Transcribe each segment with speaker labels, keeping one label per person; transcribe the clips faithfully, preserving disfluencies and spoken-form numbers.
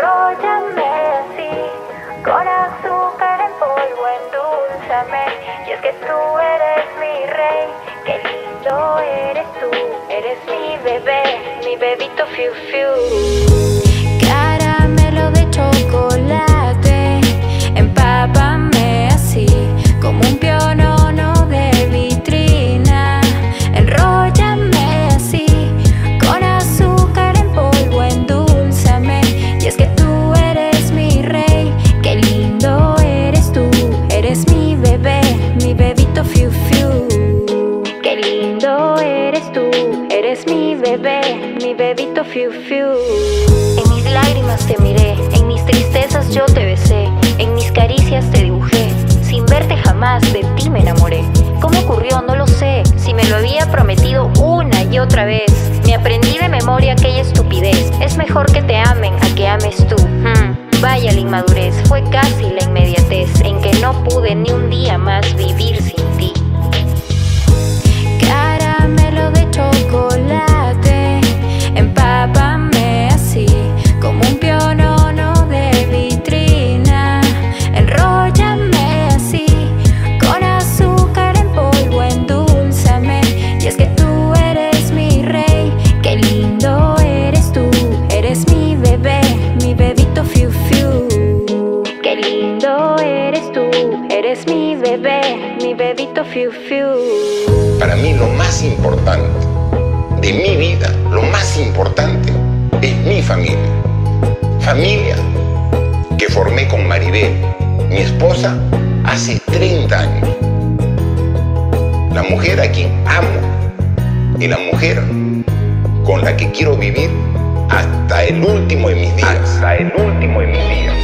Speaker 1: Enróllame así, con azúcar en polvo, endulzame. Y es que tú eres mi rey, qué lindo eres tú. Eres mi bebé, mi bebito fiu fiu. Caramelo de chocolate, empápame así, como un pionono de vitrina. Enróllame así, con azúcar en polvo, endulzame. Y es que tú eres mi rey, qué lindo eres tú. Eres mi bebé, mi bebito fiu fiu. Qué lindo eres tú, eres mi bebé, mi bebito fiu fiu. En mis lágrimas te miré, en mis tristezas yo te besé, en mis caricias te dibujé. Sin verte jamás de ti me enamoré. ¿Cómo ocurrió? No lo sé. Si me lo había prometido una y otra vez. Me aprendí de memoria aquella estupidez. Es mejor que te amen a que ames tú. hmm. Vaya la inmadurez, fue casi la inmediatez en que no pude ni un día más vivir sin ti. Caramelo de chocolate, empápame así, como un pionono de vitrina. Enróllame así, con azúcar en polvo, endulzame. Y es que tú eres mi rey, qué lindo eres tú. Eres mi bebé, mi bebito fiu fiu. Qué lindo eres tú, eres mi bebé, mi bebito fiu fiu.
Speaker 2: Para mí lo más importante de mi vida, lo más importante es mi familia. Familia que formé con Maribel, mi esposa, hace treinta años. La mujer a quien amo y la mujer con la que quiero vivir hasta el último de mis días. Hasta el último de mis días.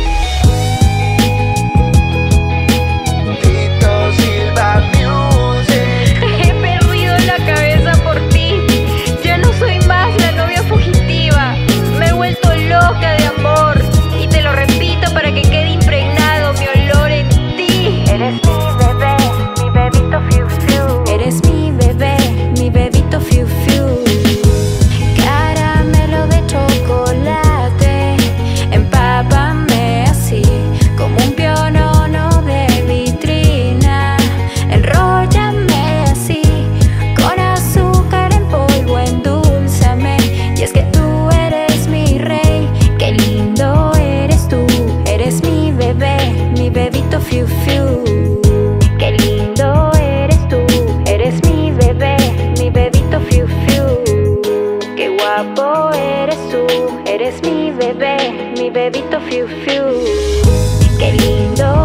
Speaker 1: He perdido la cabeza por ti. Ya no soy más la novia fugitiva. Me he vuelto loca de amor. Y te lo repito para que quede impregnado mi olor en ti. Eres mi bebé, mi bebito fiu fiu. Eres mi bebé, mi bebito fiu fiu. Caramelo de chocolate, empápame así, como un pionono de vitrina. Enróllame así, con azúcar en polvo, endulzame. Y es que tú eres mi rey, qué lindo eres tú. Eres mi bebé, mi bebito fiu fiu. Qué lindo eres tú, eres mi bebé, mi bebito fiu fiu. Qué guapo eres tú, eres mi bebé, mi bebito fiu fiu. Qué lindo